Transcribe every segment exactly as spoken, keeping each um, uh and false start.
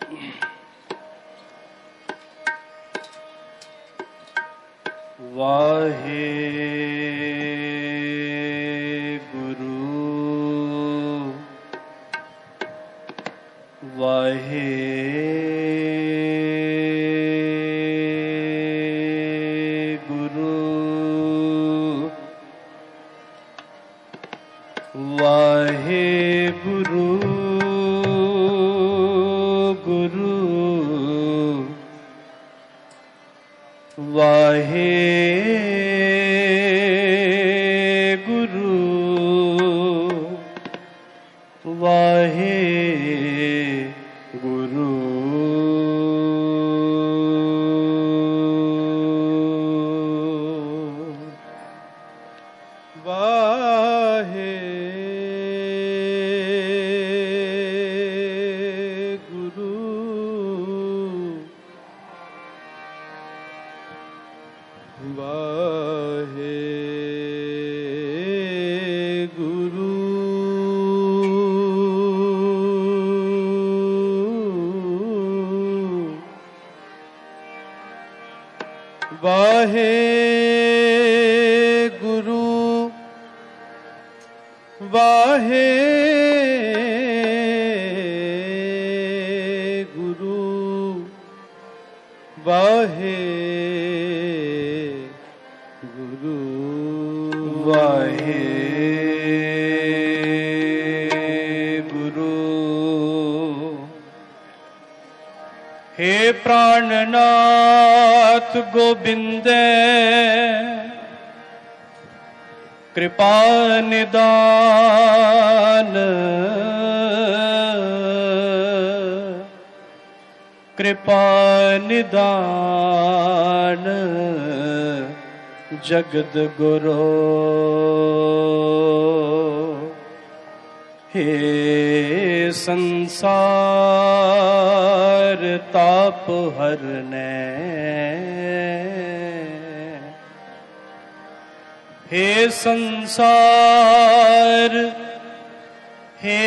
वाहे गुरु वाहे गुरु वाहे गुरु गुरु वाहे गुरु वाहे गुरु वाहे गुरु वाहे गुरु वाहे गुरु वाहे गुरु वाहे गुरु वाहे गुरु। हे प्राणनाथ गोविंद कृपा निदान कृपा निदान जगद गुरु। हे संसार ताप हरने हे संसार हे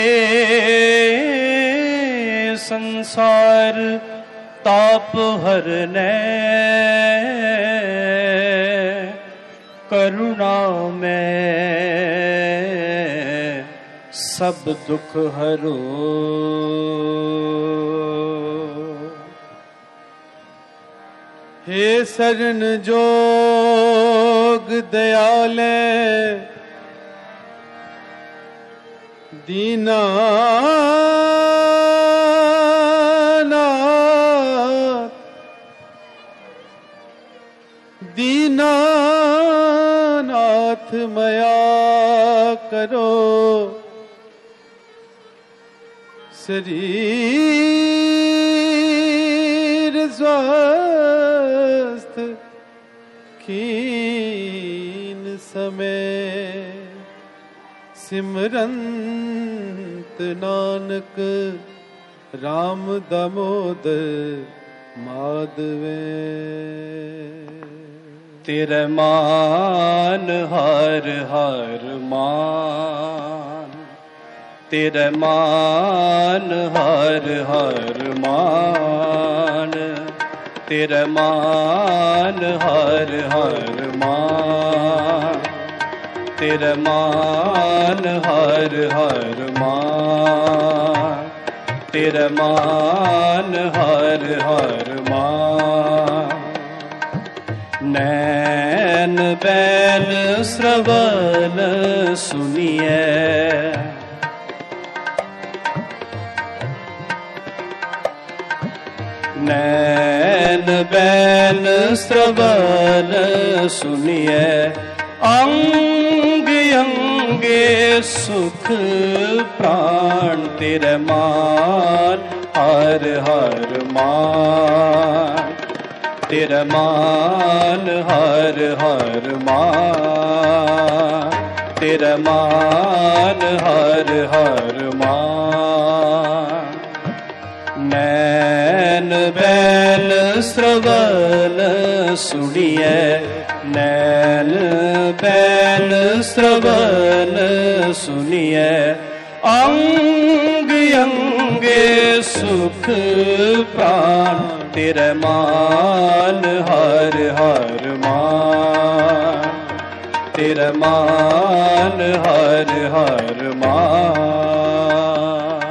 संसार ताप हरने करुणा में सब दुख हरो। हे शरण जोग दयाले दीनानाथ दीनानाथ मया करो शरीर स्वस्थ खीन समय सिमरंत नानक राम दामोदर माधवे। तेरे मान हर हर मान तेरे मान हर हर मान तेरे मान हर हर मान तेरे मान हर हर मान तेरे मान हर हर मान। नैन बैन श्रवण सुनिए नैन बैन श्रवण सुनिए अंग अंगे सुख प्राण तेरे मान हर हर मान तेरे मान हर हर मान तेरे मान हर हर मान। नैन बैन श्रवण सुनिए नैन बैन श्रवण सुनिए अंग अंगे सुख प्राण तेरे मान हर हर मान, तेरे मान हर हर मान।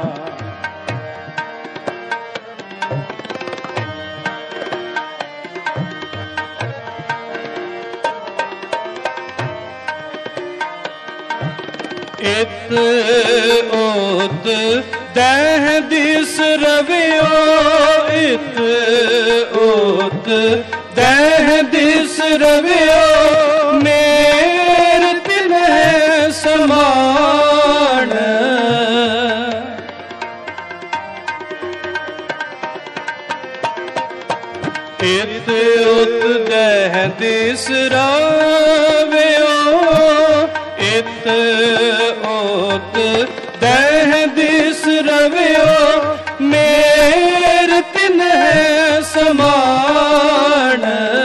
इत ओत दह दिस रवियो, इत ओत दह दिस रवियो, मेर तिन समान। इत उत दह दिस रवियो, इत ओत दह दिस रवियो, मेर तिन समान,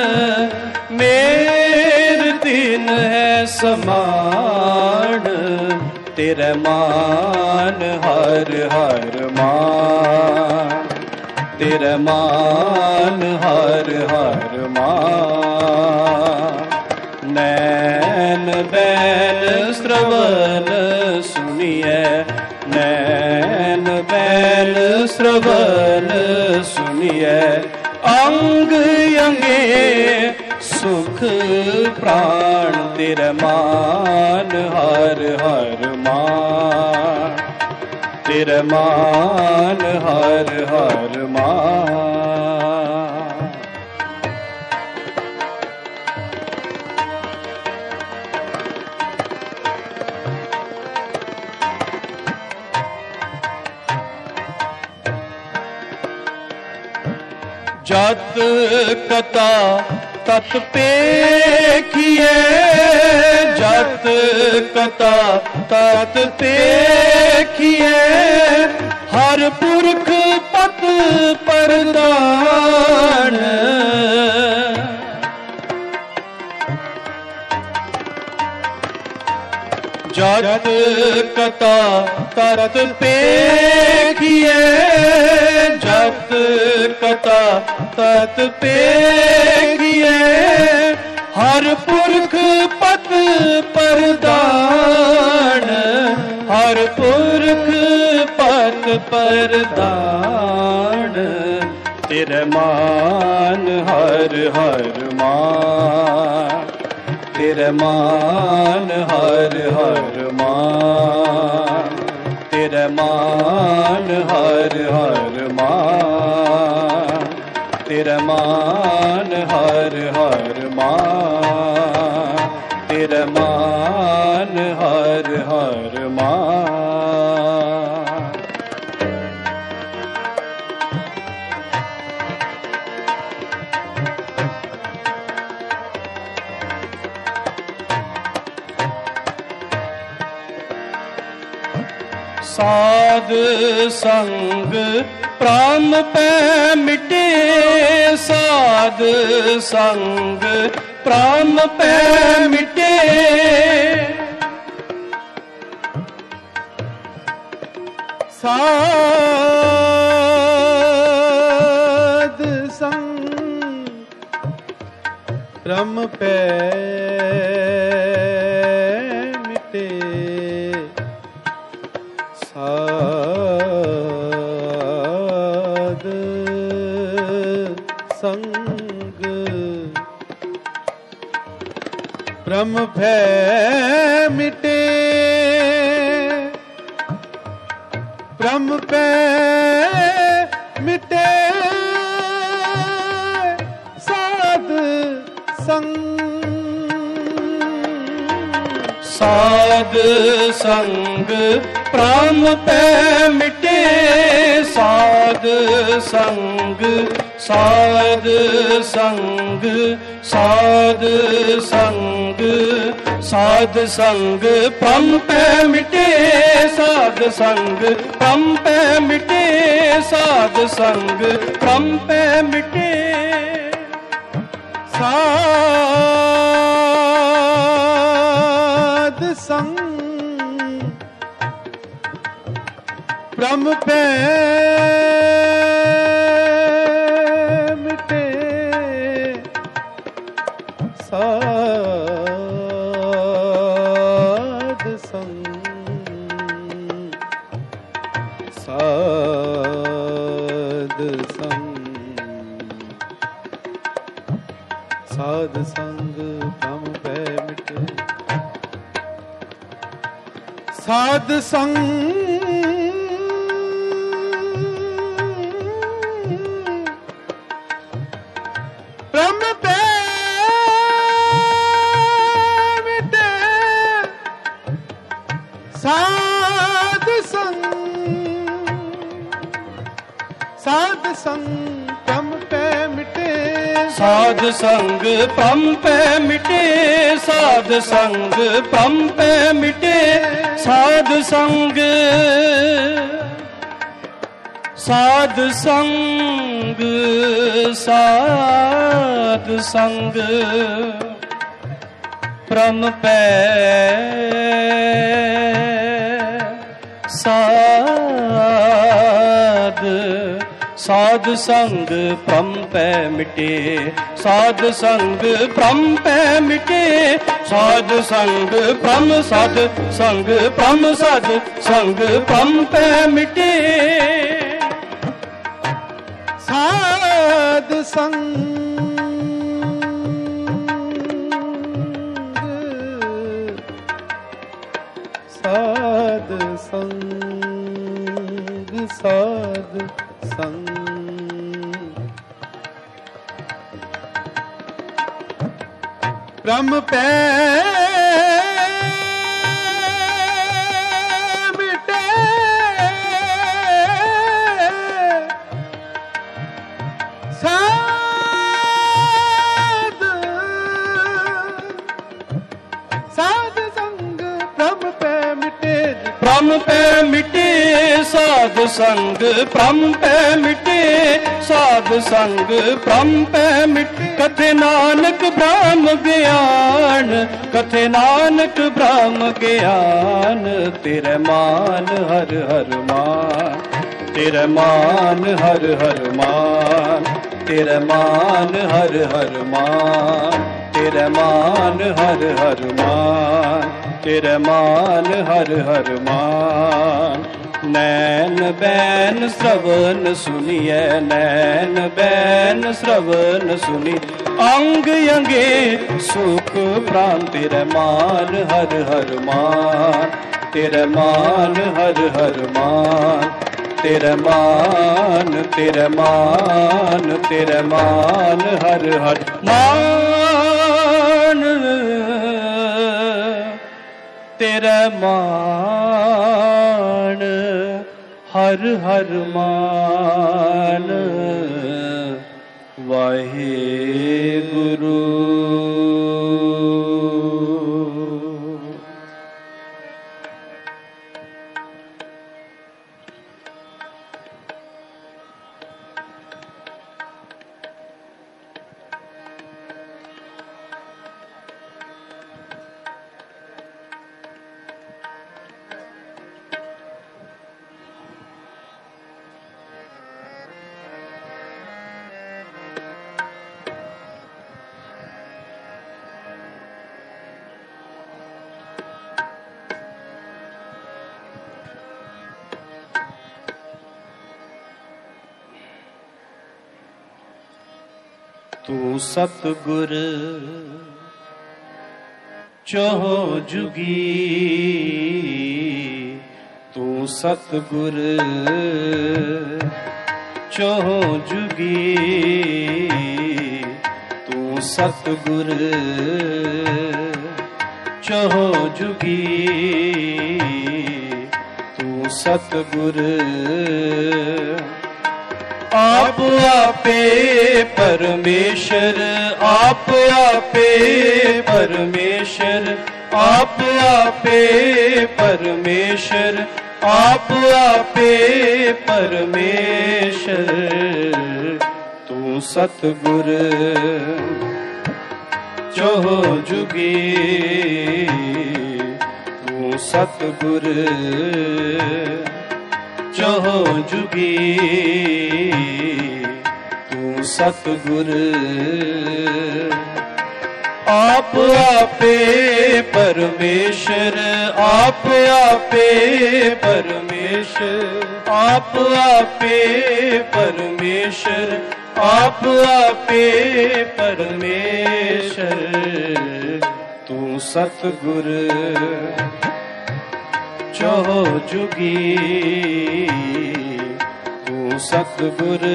मेर तिन समान। तेरे मान हर हर मान, तेरे मान हर हर मान। नैन बैन श्रवण सुनिए, नैन बैन श्रवण सुनिए, अंग अंगे सुख प्राण तेरे मान हर हर मान, तेरे मान हर हर मान। जत कथा तत पेखिए, जत कथा तत पेखिए, हर पुरख पत परदान। जत कथा तत पेखिए, जत कथा तत पेखिए, हर पुरख पत परदान, हर पुरख पत परदान। तेरे मान हर हर मान, तेरे मान हर हर मान, तेरे मान हर हर मान, तेरे मान हर हर मान, तेरे मान हर हर मान। साध संग प्राण पै मिटे, साध संग प्राण पै मिटे, साध संग प्राण पै मिटे, साध संग भ्रम भय मिटे, भ्रम भय मिटे, साध संग, साध संग प्राण पै मिटे, साध संग, साध संग, साध संग, साध संग प्राण पै मिटे, साध संग प्राण पै मिटे, साध संग प्राण पै मिटे, साध संग ब्रह्म पे ਸਾਧ ਸੰਗ ਸਾਧ ਸੰਗ ਭ੍ਰਮ ਭੈ ਮਿਟੇ ਸਾਧ ਸੰਗ ਭ੍ਰਮ ਭੈ ਮਿਟੇ ਸਾਧ ਸੰਗ ਸਾਧ ਸੰਗ ਭ੍ਰਮ ਭੈ ਮਿਟੇ ਸਾਧ ਸੰਗ ਭ੍ਰਮ ਭੈ ਮਿਟੇ ਸਾਧ ਸੰਗ ਭ੍ਰਮ ਭੈ ਮਿਟੇ ਸਾਧ ਸੰਗ ਸਾਧ ਸੰਗ ਸਾਧ ਸੰਗ ਭ੍ਰਮ ਭੈ ਸਾਧ ਸਾਧ ਸੰਗ ਭ੍ਰਮ ਭੈ ਮਿਟੇ ਸਾਧ ਸੰਗ ਭ੍ਰਮ ਭੈ ਮਿਟੇ ਸਾਧ ਸੰਗ ਭ੍ਰਮ ਸਾਧ ਸੰਗ ਭ੍ਰਮ ਸਾਧ ਸੰਗ ਭ੍ਰਮ ਭੈ ਮਿਟੇ ਸਾਧ ਸੰਗ ਸਾਧ ਸੰਗ ਸਾਧ ਸੰਗ ਭ੍ਰਮ ਭੈ ਮਿਟੇ ਸਾਧ ਸਾਧ ਸੰਗ ਭ੍ਰਮ ਭੈ ਮਿਟੇ ਭ੍ਰਮ ਭੈ ਮਿਟੇ ਸਾਧ ਸੰਗ ਭ੍ਰਮ ਭੈ ਮਿਟੇ ਸਾਧ ਸੰਗ ਭ੍ਰਮ ਭੈ ਮਿਟੇ ਕਥੇ ਨਾਨਕ ਬ੍ਰਹਮ ਗਿਆਨ ਕਥੇ ਨਾਨਕ ਬ੍ਰਹਮ ਗਿਆਨ ਤੇਰੇ ਮਾਨ ਹਰ ਹਰ ਮਾਨ ਤੇਰੇ ਮਾਨ ਹਰ ਹਰ ਮਾਨ ਤੇਰੇ ਮਾਨ ਹਰ ਹਰ ਮਾਨ ਤੇਰੇ ਮਾਨ ਹਰ ਹਰ ਮਾਨ ਤੇਰੇ ਮਾਨ ਹਰ ਹਰ ਮਾਨ ਨੈਣ ਬੈਨ ਸ਼ਰਵਨ ਸੁਨੀਐ ਨੈਣ ਬੈਨ ਸ਼ਰਵਨ ਸੁਨੀ ਅੰਗ ਅੰਗੇ ਸੁਖ ਪ੍ਰਾਨ ਤੇਰੇ ਮਾਨ ਹਰ ਹਰ ਮਾਨ ਤੇਰੇ ਮਾਨ ਹਰ ਹਰ ਮਾਨ ਤੇਰੇ ਮਾਨ ਤੇਰੇ ਮਾਨ ਤੇਰੇ ਮਾਨ ਹਰ ਹਰ ਮਾਨ ਤੇਰੇ ਮਾਨ ਹਰ ਹਰ ਮਾਨ ਵਾਹਿਗੁਰੂ। ਤੂੰ ਸਤਿਗੁਰ ਚਹੁ ਜੁਗੀ ਤੂੰ ਸਤਿਗੁਰ ਚਹੁ ਜੁਗੀ ਤੂੰ ਸਤਿਗੁਰ ਚਹੁ ਜੁਗੀ ਤੂੰ ਸਤਿਗੁਰ आप आपे परमेश्वर आप आपे परमेश्वर आप आपे परमेश्वर आप आपे परमेश्वर तू सतगुर चहो जुगी तू सतगुर चहो जुगी तू सतगुर आप आपे परमेश्वर आप आपे परमेश्वर आप आपे परमेश्वर, आप आपे परमेश्वर। तू सतगुर चौ जुगी, तू सतगुर।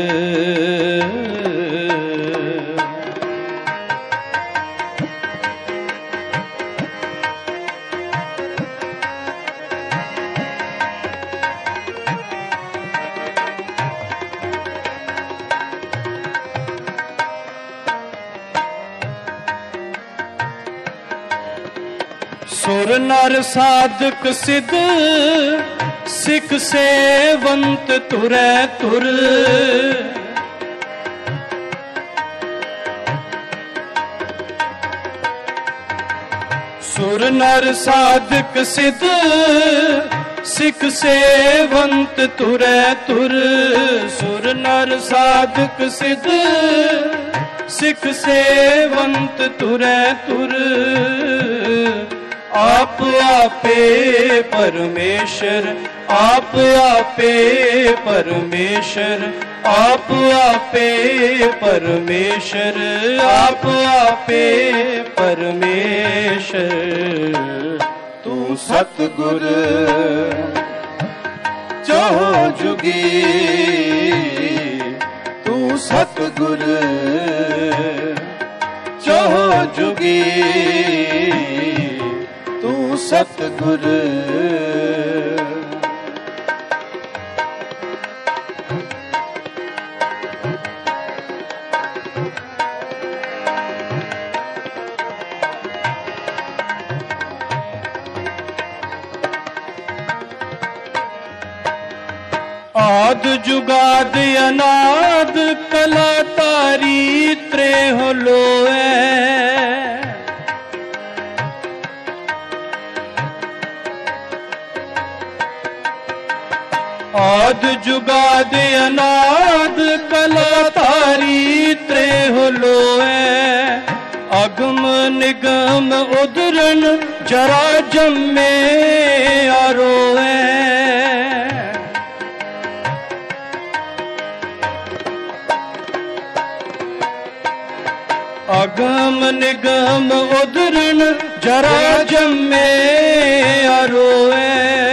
सुर नर साधक सिद्ध, सिख सेवंत तुरै तुर। सुर नर साधक सिद्ध, सिख सेवंत तुरै तुर। सुर नर साधक सिद्ध, सिख सेवंत तुरै तुर। आप आपे परमेश्वर, आप आपे परमेश्वर, आप आपे परमेश्वर, आप आपे परमेश्वर। तू सतगुर चौ जुगी, तू सतगुर चौ जुगी, तू सतगुर। आद जुगाद अनाद कला तारी त्रेह लोए। आद जुगाद अनाद कला तारी त्रेह लोए। अगम निगम उदरन जरा जम्मे आरोए। अगम निगम उदरन जरा जम्मे आरोए।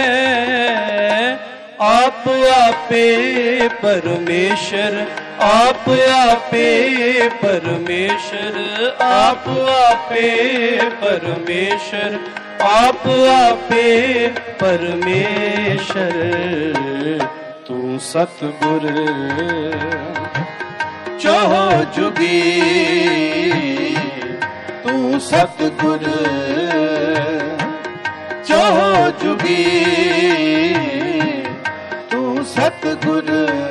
आप आपे परमेश्वर, आप आपे परमेश्वर, आप आपे परमेश्वर, आप आपे परमेश्वर। तू सतगुर चौ जुगी, तू सतगुर चौ जुगी, तू सतगुर।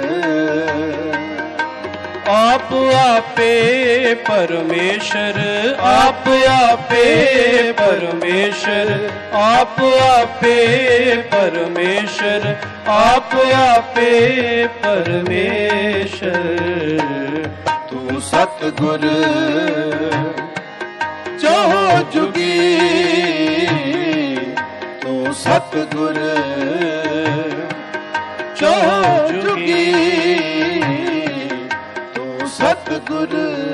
आप आपे परमेश्वर, आप आपे परमेश्वर, आप आपे परमेश्वर, आप आपे परमेश्वर। तू सतगुर चौ जुगी, तू सतगुर चौ जुगी, तू सतगुर।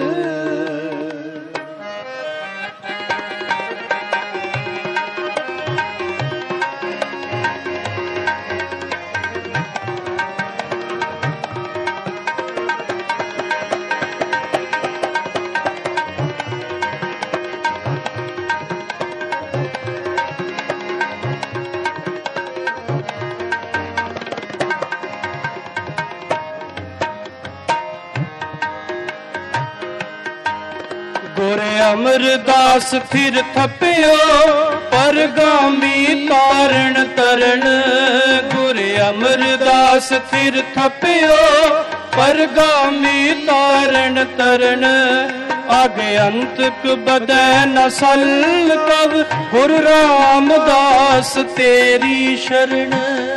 गुरे अमरदास फिर थपियो परगामी तारण तरन। गुरे अमरदास फिर थपियो परगामी तारण तरन। आगे अंतक बदै न सल तब गुरु रामदास तेरी शरण।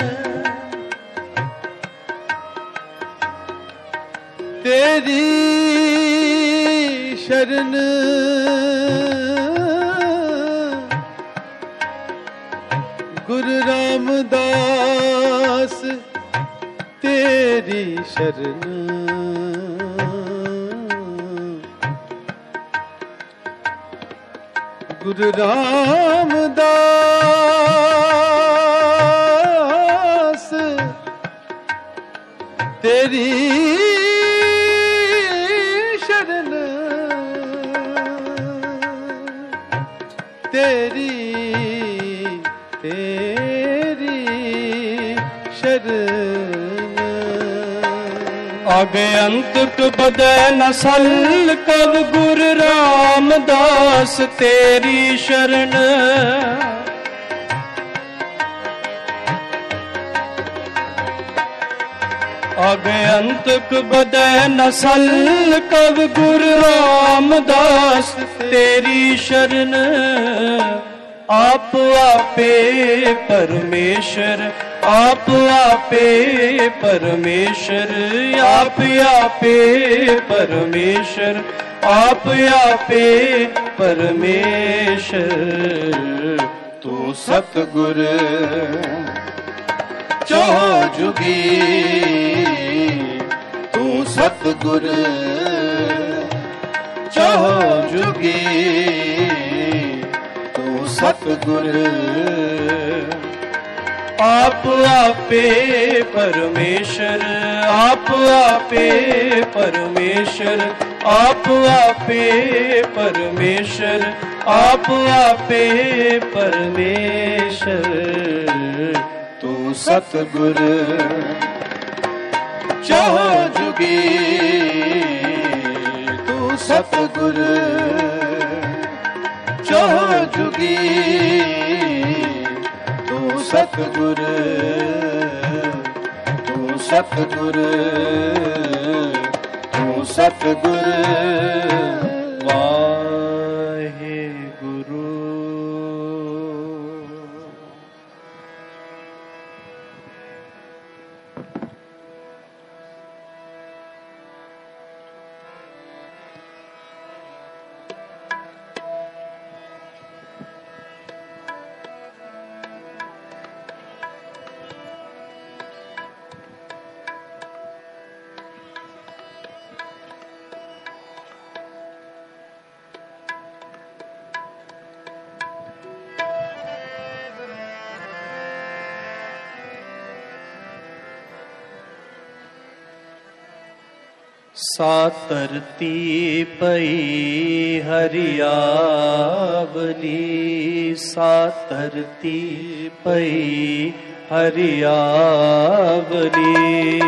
तेरी शरण गुरु रामदास तेरी शरण गुरु रामदास तेरी शरण तेरी तेरी शरण आगे अंत बदे नसल कब गुरु रामदास तेरी शरण आगे अंत बदे नसल कब गुरु रामदास तेरी शरण आप आपे परमेश्वर आप आपे परमेश्वर आप आपे परमेश्वर आप आपे परमेश्वर तू सतगुर चौ जुगी तू सतगुर चौ जुगी सतगुर आप आपे परमेश्वर आप आपे परमेश्वर आप आपे परमेश्वर आप आपे परमेश्वर तू सतगुर चौ जुगी तू सतगुर चौ जुगी तू सतगुर तू सतगुर तू सतगुर वाहे गुरु। सातरती पई हरियावली सातरती पई हरियावली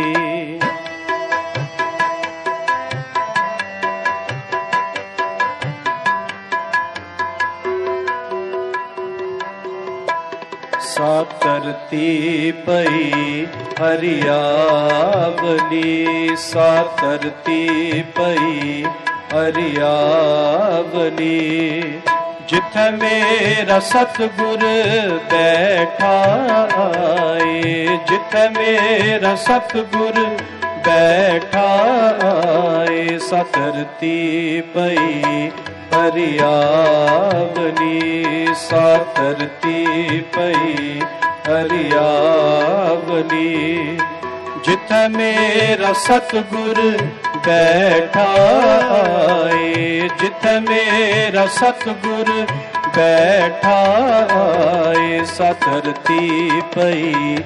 सातरती पई हरियावली सातरती पई हरियावली जिथे मेरा सतगुर बैठा आए जिथे मेरा सतगुर बैठा आए सातरती पई हरियावली सातरती पई हरियावली जिथे मेरा सतगुर बैठा आए जिथे मेरा सतगुर बैठा आए सातरती पई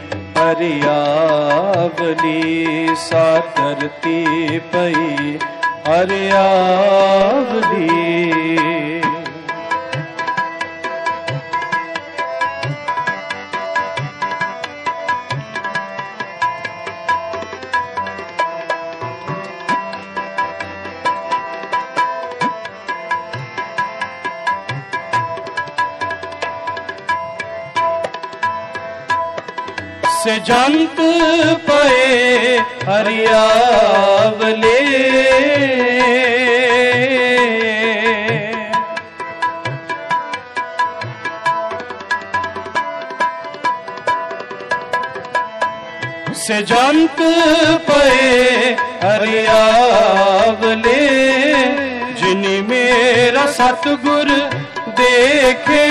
हरियावली सातरती पई हरियावली से जंत पे हरियावले से जंत पे हरियावले जिनी मेरा सतगुर देखे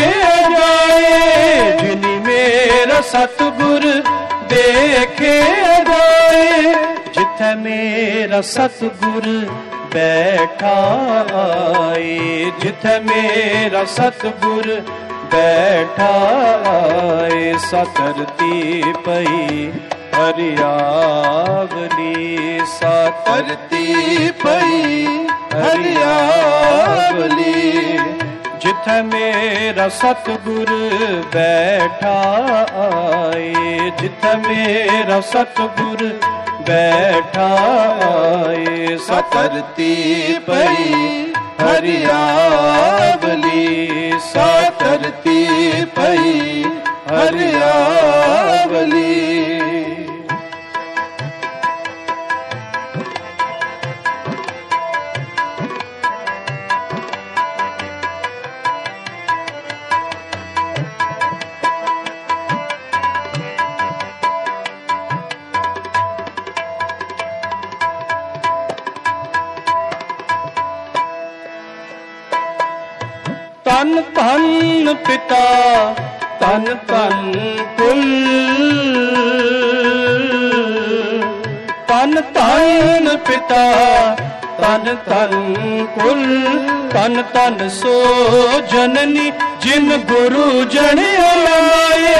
जाए जिनी मेरा सतगुर देखे जाए ਰਮਾਏ। ਜਿੱਥੇ ਮੇਰਾ ਸਤਿਗੁਰ ਬੈਠਾ ਆਏ, ਜਿੱਥੇ ਮੇਰਾ ਸਤਿਗੁਰ ਬੈਠਾ ਆਏ। ਸਾ ਧਰਤੀ ਪਈ ਹਰਿਆਵਲੀ, ਸਾ ਧਰਤੀ ਪਈ ਹਰਿਆਵਲੀ। ਜਿੱਥੇ ਮੇਰਾ ਸਤਿਗੁਰ ਬੈਠਾ ਆਏ, ਜਿੱਥੇ ਮੇਰਾ ਸਤਿਗੁਰ ਬੈਠਾ ਆਏ। ਸਾ ਧਰਤੀ ਪਈ ਹਰਿਆਵਲੀ, ਸਾ ਧਰਤੀ ਪਈ ਹਰਿਆਵਲੀ। ਤਨ ਤਨ ਪਿਤਾ ਤਨ ਤਨ ਕੁਲ, ਤਨ ਤਨ ਪਿਤਾ ਤਨ ਤਨ ਕੁਲ। ਤਨ ਤਨ ਸੋ ਜਨਨੀ ਜਿਨ ਗੁਰੂ ਜਣਿਆ ਲਾਏ।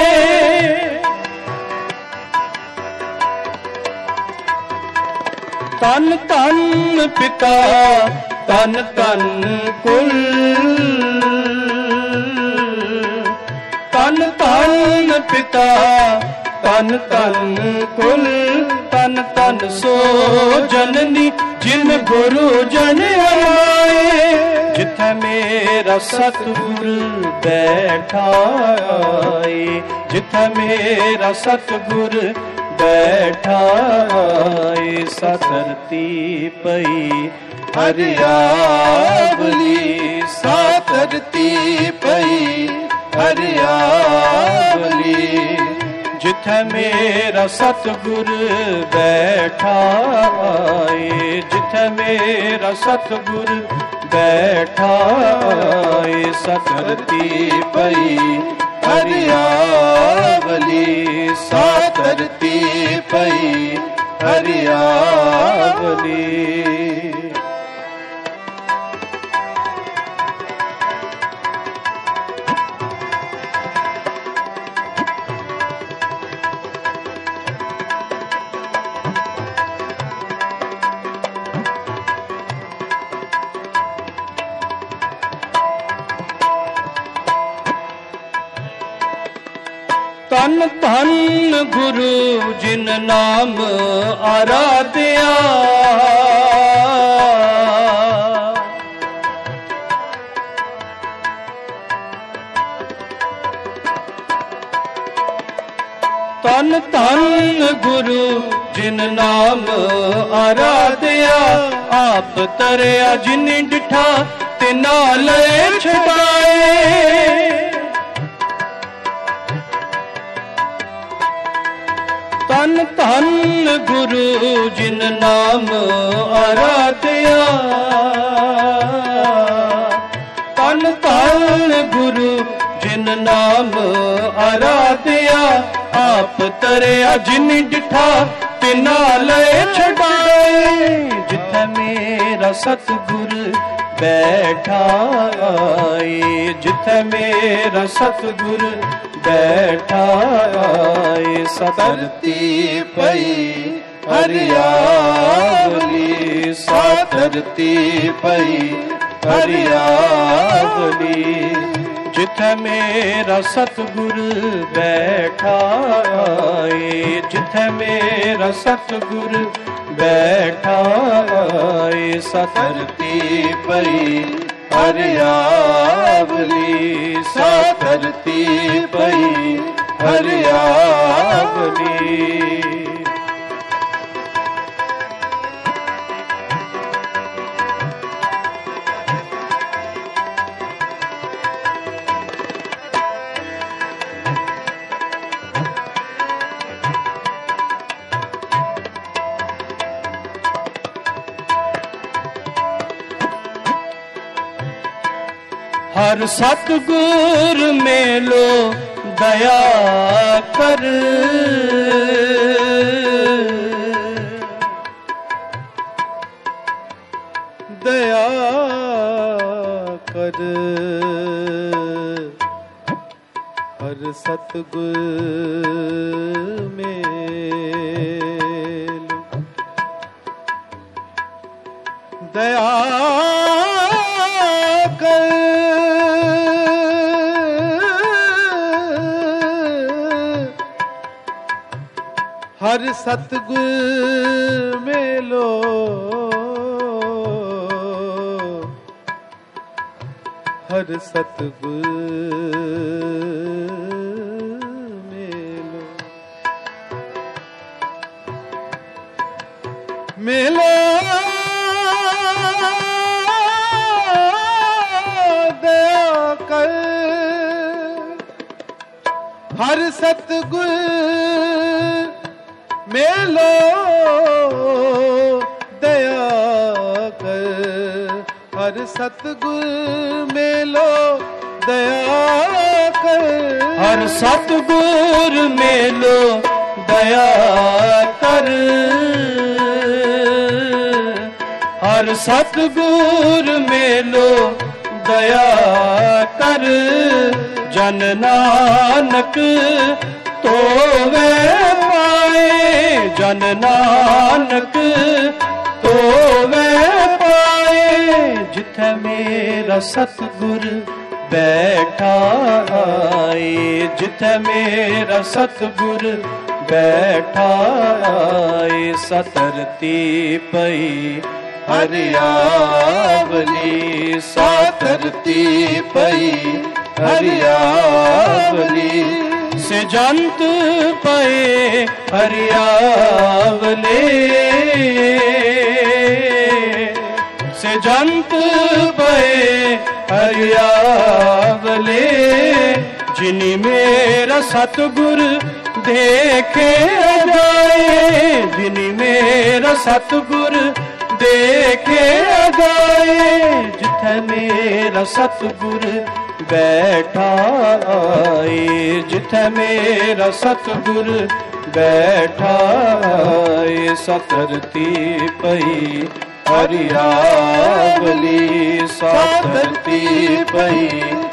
ਤਨ ਤਨ ਪਿਤਾ ਤਨ ਤਨ ਕੁਲ, ਤਨ ਤਨ ਪਿਤਾ ਤਨ ਤਨ ਕੁਲ। ਤਨ ਤਨ ਸੋ ਜਨਨੀ ਜਿਨ ਗੁਰੂ ਜਣਿਆ ਲਾਏ। ਜਿੱਥੇ ਮੇਰਾ ਸਤਿਗੁਰ ਬੈਠਾ ਆਏ, ਜਿੱਥੇ ਮੇਰਾ ਸਤਿਗੁਰ ਬੈਠਾ ਆਏ। ਸਾ ਧਰਤੀ ਪਈ ਹਰਿਆਵਲੀ, ਸਾ ਧਰਤੀ ਪਈ ਹਰਿਆਵਲੀ। ਜਿੱਥੇ ਮੇਰਾ ਸਤਿਗੁਰ ਬੈਠਾ ਆਏ, ਜਿੱਥੇ ਮੇਰਾ ਸਤਿਗੁਰ ਬੈਠਾ ਆਏ। ਸਾ ਧਰਤੀ ਪਈ ਹਰਿਆਵਲੀ, ਸਾ ਧਰਤੀ ਪਈ ਹਰਿਆਵਲੀ। ਤਨ ਧਨ ਗੁਰੂ ਜਿਨ ਨਾਮ ਆਰਾਧਿਆ। ਤਨ ਧਨ ਗੁਰੂ ਜਿਨ ਨਾਮ ਆਰਾਧਿਆ। ਆਪ ਤਰਿਆ ਜਿਨ ਡਿਠਾ ਤੇ ਨਾਲ ਛਡਾਏ। ਤਨ ਧਨ ਗੁਰੂ ਜਿਨ ਨਾਮ ਆਰਾਧਿਆ। ਤਨ ਧਨ ਗੁਰੂ ਜਿਨ ਨਾਮ ਆਰਾਧਿਆ। ਆਪ ਤਰਿਆ ਜਿਨ ਡਿਠਾ ਤੇ ਨਾਲ ਛਡਾਏ। ਜਿੱਥੇ ਮੇਰਾ ਸਤਿਗੁਰ ਬੈਠਾ ਆਏ, ਜਿੱਥੇ ਮੇਰਾ ਸਤਿਗੁਰ ਬੈਠਾ ਆਏ। ਸਾ ਧਰਤੀ ਪਈ ਹਰਿਆਵਲੀ, ਸਾ ਧਰਤੀ ਪਈ ਹਰਿਆਵਲੀ। ਜਿੱਥੇ ਮੇਰਾ ਸਤਿਗੁਰ ਬੈਠਾ ਆਏ, ਜਿੱਥੇ ਮੇਰਾ ਸਤਿਗੁਰ ਬੈਠਾ ਆਏ। ਸਾ ਧਰਤੀ ਪਈ ਹਰਿਆਵਲੀ, ਸਾ ਧਰਤੀ ਪਈ ਹਰਿਆਵਲੀ। ਹਰ ਸਤਿਗੁਰ ਮੇਲੋ ਦਇਆ ਕਰ। कर हर सतगुर मेल दया कर हर सतगुर मेलो हर सतगुर मेलो मेलो दया कर हर सतगुर मेलो दया कर हर सतगुर मेलो दया कर हर सतगुर मेलो दया कर हर सतगुर मेलो दया कर जन नानक तोवे पाए जन नानक तोवे पाए जिथे मेरा सतगुर बैठा आए जिथे मेरा सतगुर बैठा आए सतरती पई हरियावली सतरती पई हरियावली से जंत पे हरियावले से जंत पे हरियावले जिनी मेरा सतगुर देखे जाए जिनी मेरा सतगुर देखे जाए जिथे मेरा सतगुर बैठा आए जिथे मेरा सतगुर बैठा आए सतरती पई हरियावली सतरती पई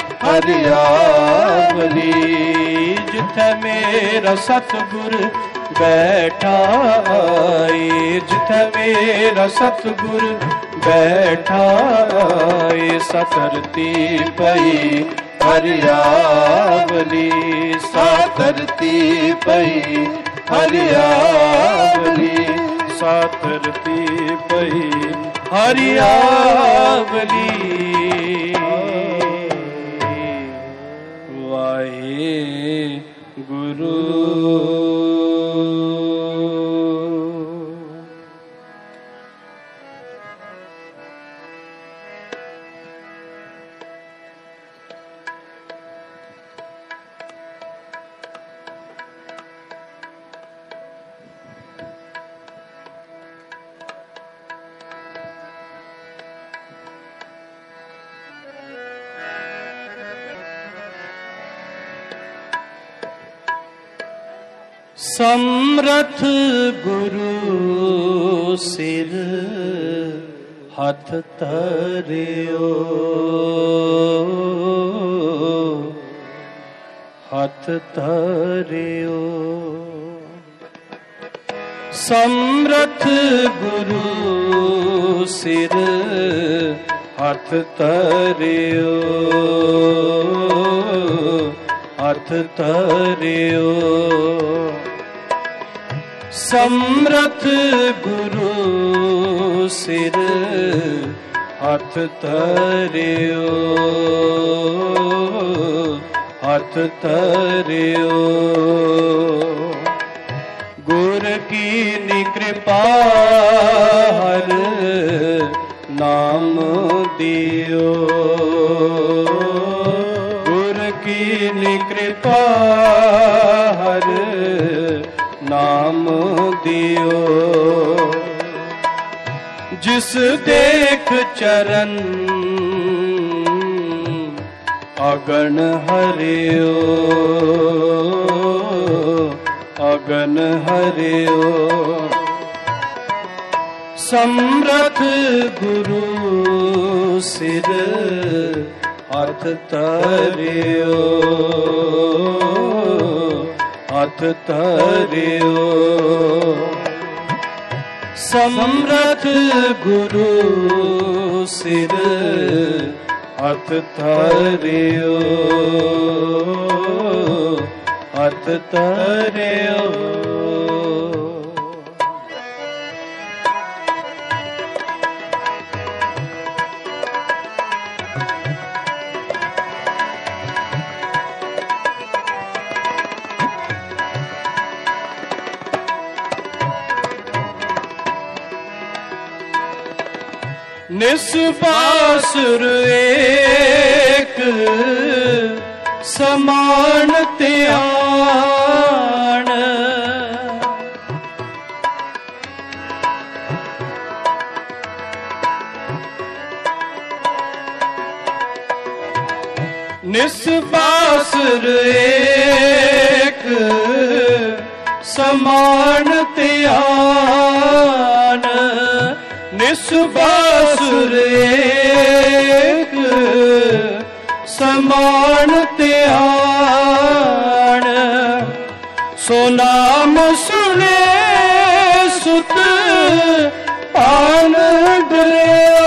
हरियावली जिथे मेरा सतगुर बैठा आए जिथे मेरा सतगुर बैठा आए सतरती पई हरियावली सतरती पई हरियावली सतरती पई हरियावली वाहे गुरु समरथ गुरु सिर हथ धरियो हथ धरियो समरथ गुरु सिर हथ धरियो हथ धरियो समरथ गुरु सिर हथ धरियो हथ धरियो गुर की कृपा हर नाम दियो गुर की कृपा हर नाम दियो जिस देख चरण अगन हरियो अगन हरियो समरथ गुरु सिर हथ तरियो, हथ तरियो। समरथ गुरु सिर हथ तरियो, हथ तरियो। निस्पासुर एक समान त्याण, निस्पासुर एक समान त्याण, निस्पासुर एक समान त्याण। सो नाम सुने सुत पान डरिया,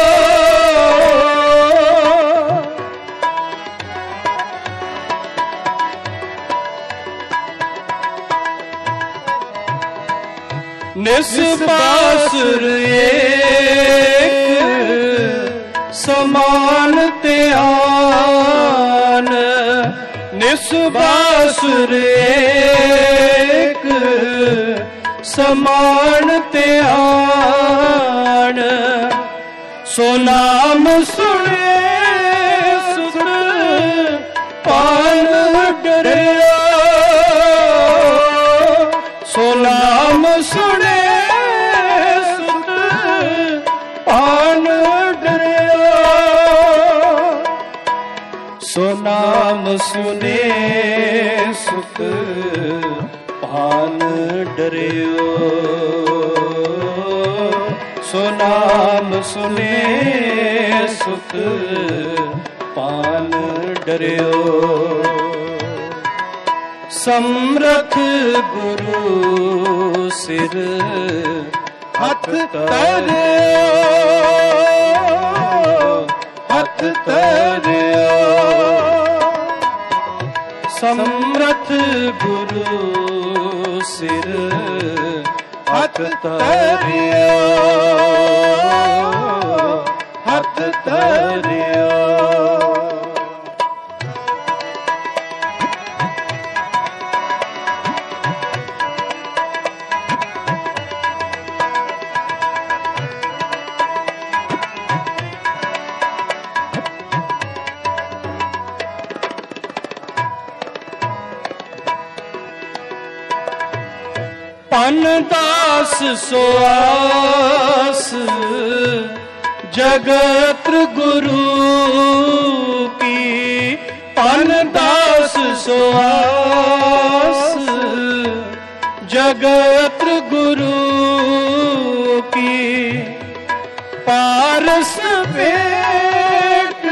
निस्पासुर एक समान त्यान, निस्पासुर एक समान त्यान। सो नाम सुने सुत पान डरिया, सो नाम सुने सुत पान डरिया, सो नाम सुने सुत पान डरियो, सो नाम सुने सुत पान डरियो। समरथ गुरु सिर हथ तरियो, हथ तरियो। समरथ गुरु सिर हथ तरियो, हथ तरियो। पन दास सोआस जगत गुरु की, पन दास सोआस जगत गुरु की। पारस पेट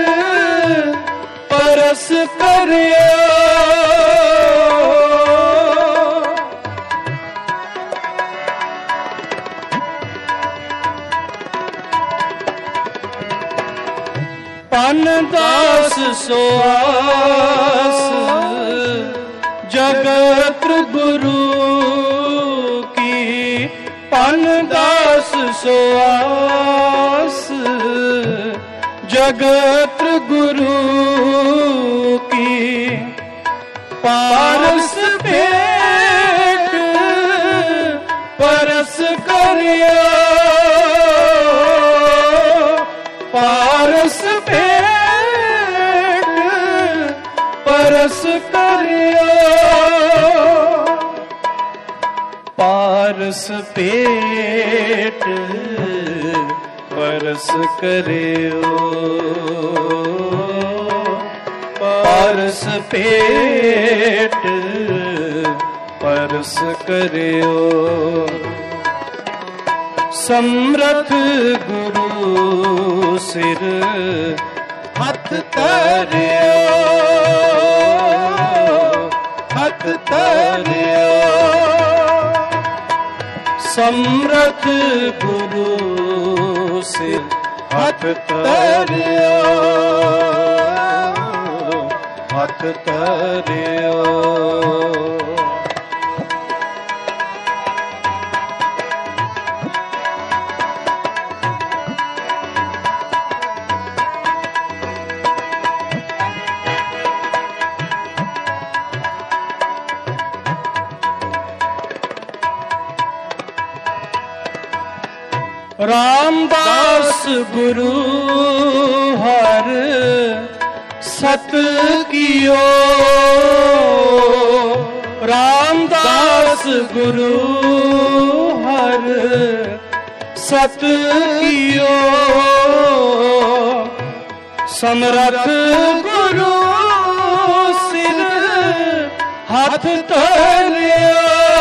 परस करिया, पन दास सोआस जगत गुरु की। पन दास सोआस जगत गुरु की। पारस पेट परस करिया, पारस पेट परस करिया, पारस पेट परस करियो, पारस पेट परस करियो। ਸਮਰਥ ਗੁਰੂ ਸਿਰ ਹੱਥ ਧਰਿਓ, ਹੱਥ ਧਰਿਓ। ਸਮਰਥ ਗੁਰੂ ਸਿਰ ਹੱਥ ਧਰਿਓ, ਹੱਥ ਧਰਿਓ। ਰਾਮਦਾਸ ਗੁਰੂ ਹਰ ਸਤ ਕੀਓ, ਰਾਮਦਾਸ ਗੁਰੂ ਹਰ ਸਤ ਕੀਓ। ਸਮਰਥ ਗੁਰੂ ਸਿਰ ਹੱਥ ਧਰਿਓ,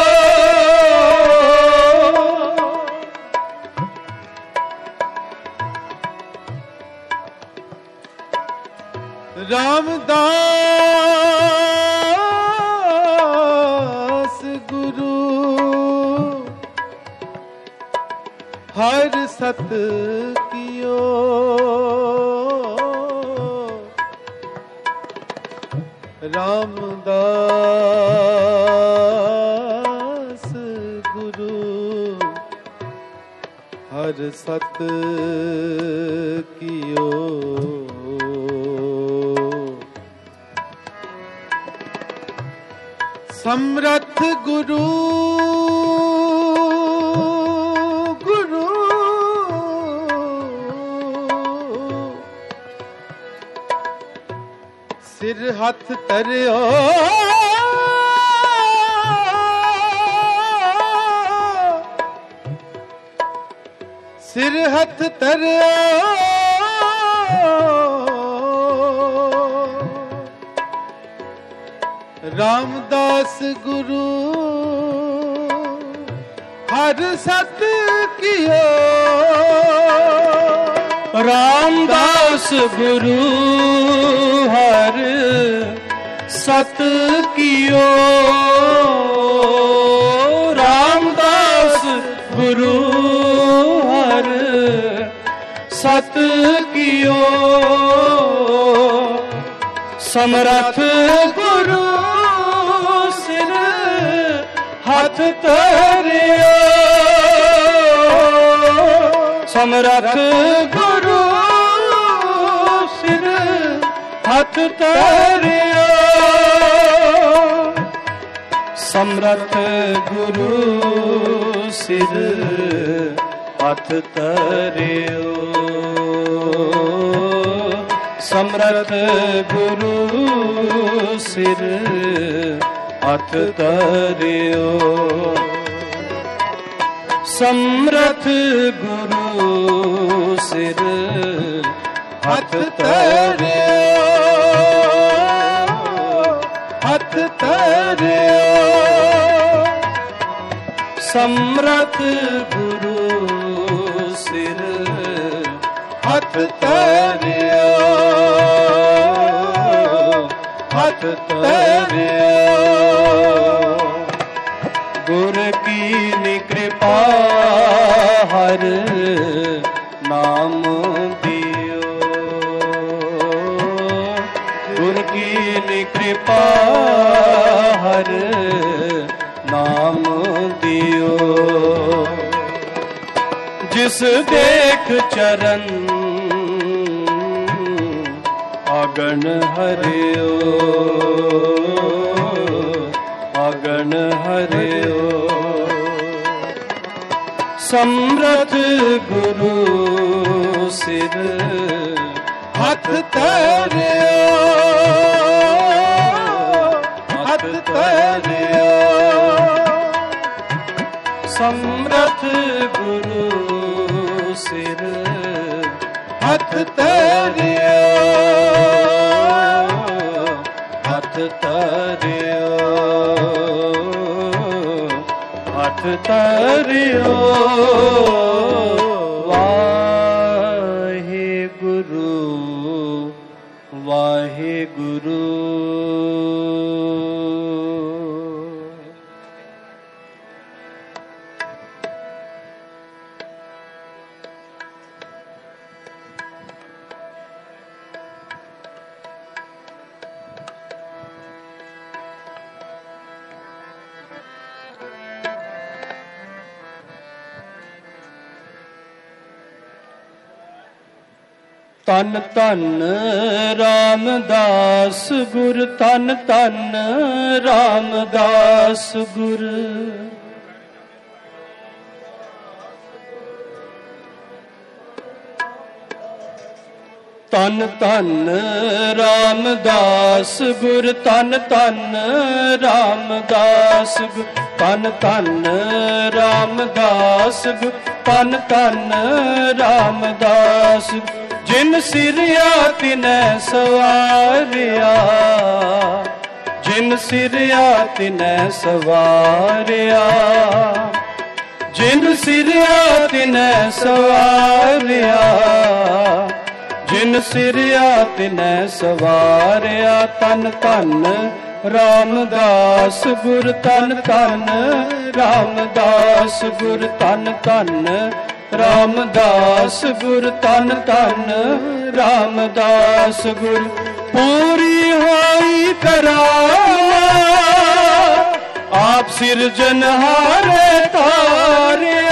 ਰਾਮਦਾਸ ਗੁਰੂ ਹਰ ਸਤ ਕੀਓ। ਰਾਮਦਾਸ ਗੁਰੂ ਹਰ ਸਤ ਕੀਓ। ਸਮਰਥ ਗੁਰੂ ਗੁਰੂ ਸਿਰ ਹੱਥ ਧਰਿਓ, ਸਿਰ ਹੱਥ ਧਰਿਓ। ਰਾਮਦਾਸ ਗੁਰੂ ਹਰ ਸਤ ਕੀਓ। ਰਾਮਦਾਸ ਗੁਰੂ ਹਰ ਸਤ ਕੀਓ। ਰਾਮਦਾਸ ਗੁਰੂ ਹਰ ਸਤ ਕੀਓ। ਸਮਰਥ ਗੁਰੂ ਸਿਰ ਹੱਥ ਧਰਿਓ, ਸਮਰਥ ਗੁਰੂ ਸਿਰ ਹੱਥ ਧਰਿਓ। ਸਮਰਥ ਗੁਰੂ ਸਿਰ ਹੱਥ ਧਰਿਓ, ਸਮਰਥ ਗੁਰੂ ਸਿਰ ਹੱਥ ਧਰਿਓ। ਸਮਰਥ ਗੁਰੂ ਸਿਰ ਹੱਥ ਧਰਿਓ, ਹੱਥ ਧਰਿਓ। ਸਮਰਥ ਗੁਰੂ ਸਿਰ ਹੱਥ ਧਰਿਓ, ਹੱਥ ਧਰਿਓ। ਗੁਰ ਕੀ ਕਿਰਪਾ ਹਰ ਨਾਮ ਦਿਓ, ਗੁਰ ਕੀ ਕਿਰਪਾ ਹਰ ਨਾਮ ਦਿਓ। ਜਿਸ ਦੇਖ ਚਰਨ ਆਗਣ ਹਰਿਓ, ਆਗਣ ਹਰਿਓ। ਸਮਰਥ ਗੁਰੂ ਸਿਰ ਹੱਥ ਧਰਿਓ, ਹੱਥ ਧਰਿਓ। ਸਮਰਥ ਗੁਰੂ ਸਿਰ ਹੱਥ ਧਰਿਓ, ਹੱਥ ਧਰਿਓ, ਹੱਥ ਧਰਿਓ। ਤਨ ਧਨ ਰਾਮਦਾਸ ਗੁਰ, ਤਨ ਧਨ ਰਾਮਦਾਸ ਗੁਰ। ਤਨ ਧਨ ਰਾਮਦਾਸ ਗੁਰ, ਤਨ ਧਨ ਰਾਮਦਾਸ ਗੁਰ, ਤਨ ਧਨ ਰਾਮਦਾਸ ਗੁਰ, ਤਨ ਧਨ ਰਾਮਦਾਸ। ਜਿਨ ਸਿਰਿਆ ਤਿਨੈ ਸਵਾਰਿਆ, ਜਿਨ ਸਿਰਿਆ ਤਿਨੈ ਸਵਾਰਿਆ, ਜਿਨ ਸਿਰਿਆ ਤਿਨੈ ਸਵਾਰਿਆ, ਜਿਨ ਸਿਰਿਆ ਤਿਨੈ ਸਵਾਰਿਆ। ਤਨ ਧਨ ਰਾਮਦਾਸ ਗੁਰ, ਤਨ ਧਨ ਰਾਮਦਾਸ ਗੁਰ, ਤਨ ਧਨ ਰਾਮਦਾਸ ਗੁਰ, ਤਨ ਧਨ ਰਾਮਦਾਸ ਗੁਰ। ਪੂਰੀ ਹੋਈ ਕਰਾਮਾਤ ਆਪ ਸਿਰਜਨਹਾਰੇ ਤਾਰਿਆ,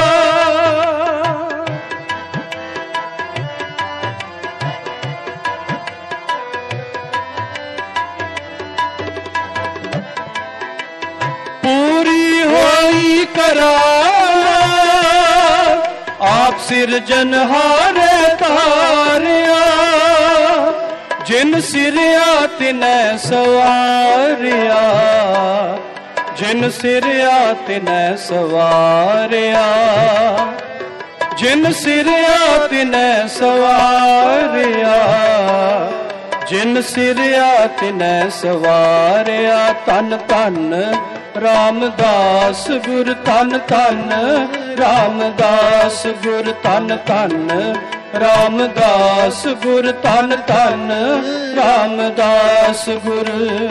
ਪੂਰੀ ਹੋਈ ਕਰਾਮਾਤ ਆਪ ਸਿਰਜਨਹਾਰੇ ਤਾਰਿਆ। ਜਿਨ ਸਿਰਿਆ ਤਿਨੈ ਸਵਾਰਿਆ, ਜਿਨ ਸਿਰਿਆ ਤਿਨੈ ਸਵਾਰਿਆ, ਜਿਨ ਸਿਰਿਆ ਤਿਨੈ ਸਵਾਰਿਆ, ਜਿਨ ਸਿਰਿਆ ਤਿਨੈ ਸਵਾਰਿਆ। ਤਨ ਧਨ ਰਾਮਦਾਸ ਗੁਰ, ਤਨ ਧਨ ਰਾਮਦਾਸ ਗੁਰ, ਤਨ ਧਨ ਰਾਮਦਾਸ ਗੁਰ, ਤਨ ਧਨ ਰਾਮਦਾਸ ਗੁਰ।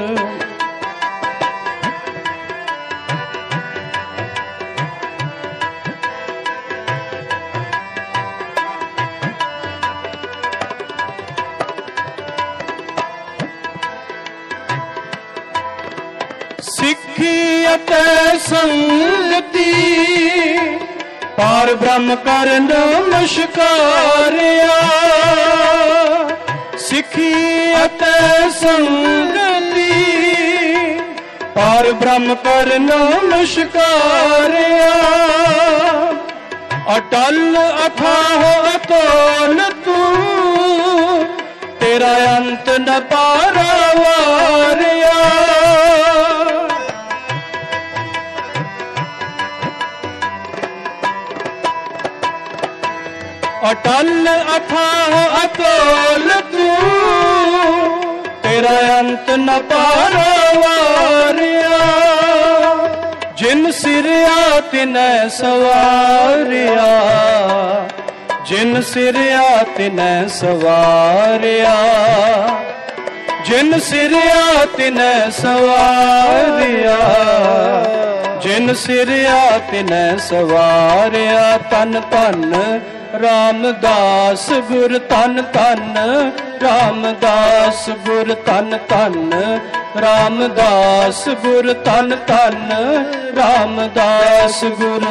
ਸਿੱਖੀ ਅਤੇ ਸੰਗਤੀ ਪਾਰ ਬ੍ਰਹਮ ਕਰ ਨਮਸਕਾਰਿਆ, ਸਿੱਖੀ ਅਤੇ ਸੰਗਤੀ ਪਾਰ ਬ੍ਰਹਮ ਕਰ ਨਮਸਕਾਰਿਆ। ਅਟਲ ਅਥਾਹ ਅਤੁਲ ਤੂੰ, ਤੇਰਾ ਅੰਤ ਨ ਪਾਰਾਵਾਰਿਆ। ਅਟਲ ਅਥਾਹ ਅਤੁਲ ਤੂੰ, ਤੇਰਾ ਅੰਤ ਨ ਪਾਰਾਵਾਰਿਆ। ਜਿਨ ਸਿਰਿਆ ਤਿਨੈ ਸਵਾਰਿਆ, ਜਿਨ ਸਿਰਿਆ ਤਿਨੈ ਸਵਾਰਿਆ, ਜਿਨ ਸਿਰਿਆ ਤਿਨੈ ਸਵਾਰਿਆ, ਜਿਨ ਸਿਰਿਆ ਤਿਨੈ ਸਵਾਰਿਆ। ਤਨ ਧਨ ਰਾਮਦਾਸ ਗੁਰ, ਤਨ ਧਨ ਰਾਮਦਾਸ ਗੁਰ, ਤਨ ਧਨ ਰਾਮਦਾਸ ਗੁਰ, ਤਨ ਧਨ ਰਾਮਦਾਸ ਗੁਰ।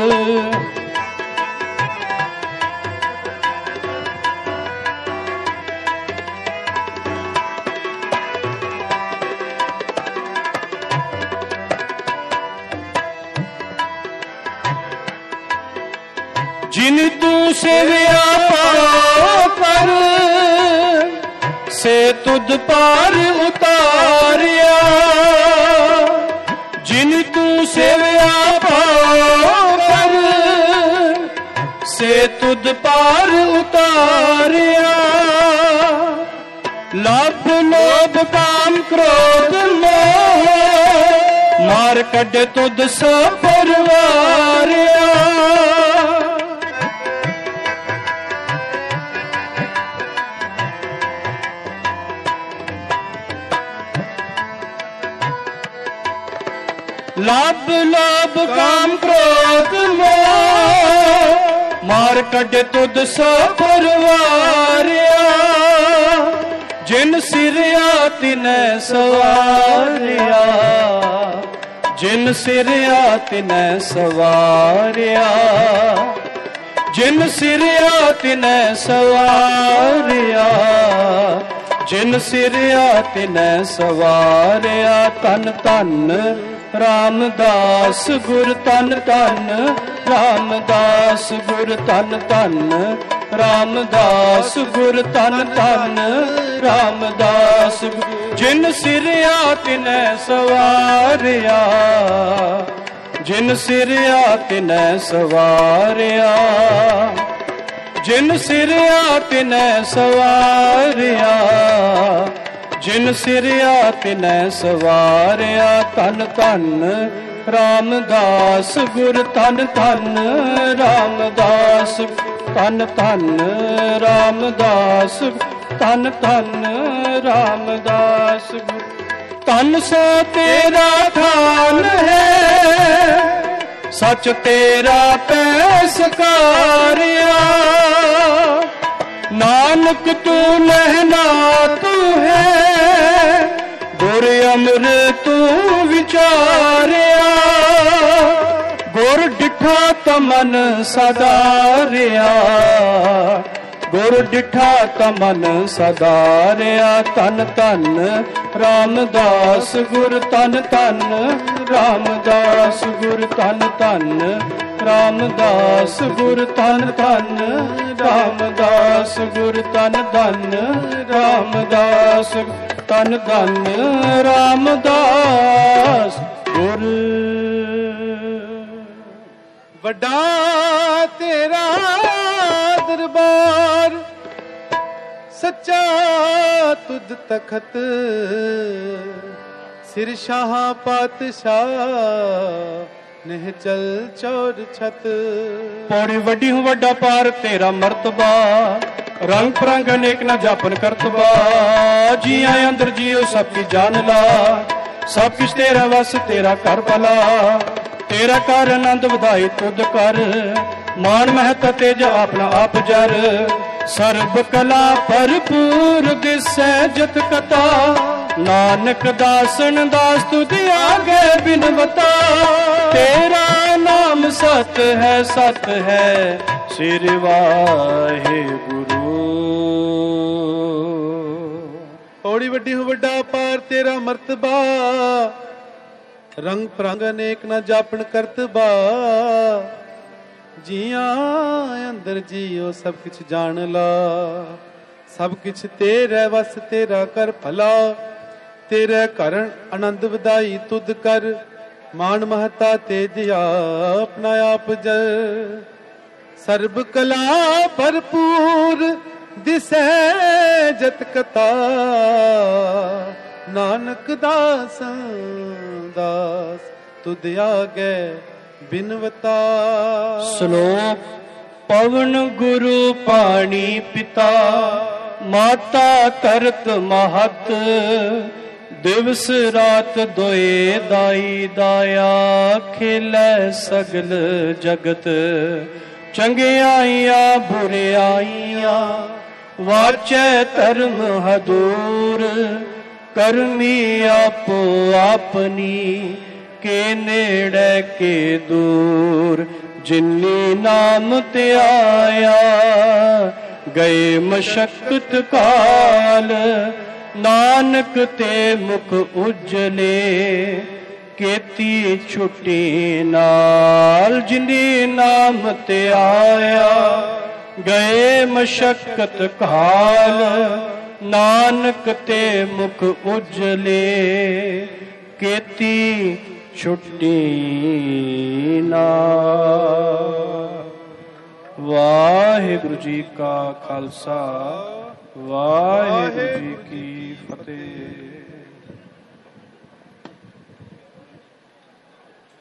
ਜਿਨ ਤੂੰ ਸੇਵਿਆ ਪਾਉ ਕਰ, ਸੇ ਤੁਧ ਪਾਰ ਉਤਾਰਿਆ। ਜਿਨ ਤੂੰ ਸੇਵਿਆ ਪਾਉ ਕਰ, ਸੇ ਤੁਧ ਪਾਰ ਉਤਾਰਿਆ। ਲੱਭ ਲੋਭ ਕਾਮ ਕ੍ਰੋਧ ਮੋਹ, ਮਾਰ ਕੱਢੇ ਤੁਧ ਸਭ ਪਰਵਾਰਿਆ। ਲੱਭ ਲੋਭ ਕਾਮ ਕ੍ਰੋਧ ਮੋਹ, ਮਾਰ ਕੱਢੇ ਤੁਧ ਸਭ ਪਰਵਾਰਿਆ। ਜਿਨ ਸਿਰਿਆ ਤਿਨੈ ਸਵਾਰਿਆ, ਜਿਨ ਸਿਰਿਆ ਤਿਨੈ ਸਵਾਰਿਆ, जिन सिरिया तिनै सवारिया, जिन सिरिया तिनै सवारिया। तन तन रामदास गुर, तन तन रामदास गुर, तन तन रामदास गुर, तन तन रामदास गुर। जिन सिरिया तिनै सवारिया, जिन सिरिया तिनै सवारिया, जिन सिरिया तिनै सवारिया, जिन सिरिया तिनै सवारिया। तन तन रामदास गुर, तन तन रामदास, तन तन रामदास, तन तन रामदास गुर। तन सो तेरा थान है, सच तेरा पैसकारिया। नानक तू लहना तू है, गुर अमर तू विचारिया। गुर डिठा तमन सदारिया, गुर डिठा तमन सदारिया। तन तन रामदास गुर, तन तन रामदास गुर, तन तन रामदास गुर, तन तन रामदास गुर, तन धन रामदास, तन धन रामदास गुर। वड्डा तेरा दरबार, सच्चा तुद तखत, सिर शाह पातशाह निहचल चौर छत। पौड़ी वड्डी हूँ वड्डा पार तेरा मर्तबा, रंग परंग अनेक न जापन करतबा। जी आए अंदर जियो सबकी जान ला, सब किछ तेरा वस तेरा कर भला। तेरा कर आनंद ਵਧਾਈ तुद कर, मान महत तेज अपना आप जर। सर्ब कला भरपूर दिसै जत कथा, नानक दासन दास तुझ आगे बिनवता। तेरा नाम सत है सत है, सिर वाहे गुरु। पौड़ी वड्डी हूँ वड्डा पार तेरा मर्तबा, रंग परंग अनेक न जापन करतबा। जिया अंदर जियो सब किछ जान ला, सब किछ तेरे वस तेरा कर भला। तेरे कारण आनंद ਵਧਾਈ तुद कर, मान महता तेज अपना आप जर। सर्ब कला भरपूर दिसै जत कथा, नानक दास दास तुद आगे बिनवता। श्लोक पवन गुरु पाणी पिता, माता तरत महत। दिवस रात दोए दाई दाया, खेलै सगल जगत। चंगियाइया बुरियाइया, वाचै धर्म हदूर। करमी आपो आपनी, के नेड़े के दूर। जिन्नी नाम ते आया, गए मशक्कत काल। नानक ते मुख उजले, केती छुट्टी नाल। जिन्नी नाम ते आया, गए मशक्कत काल। नानक ते मुख उजले, केती छुट्टी नाल। वाहिगुरु जी का खालसा, वाहिगुरु जी की फतेह।